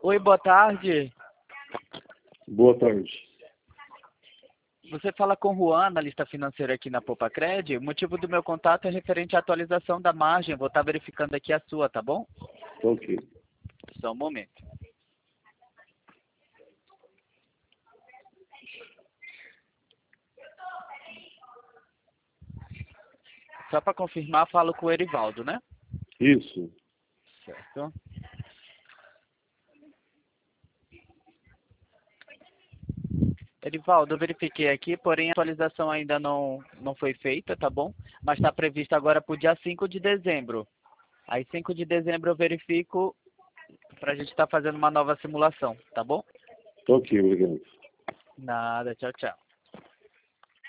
Oi, boa tarde. Boa tarde. Você fala com o Juan, analista financeiro aqui na Popacred. O motivo do meu contato é referente à atualização da margem. Vou estar verificando aqui a sua, tá bom? Ok. Só um momento. Só para confirmar, falo com o Erivaldo, né? Isso. Certo. Erivaldo, eu verifiquei aqui, porém a atualização ainda não foi feita, tá bom? Mas está prevista agora para o dia 5 de dezembro. Aí 5 de dezembro eu verifico para a gente estar fazendo uma nova simulação, tá bom? Ok, obrigado. Nada, tchau, tchau.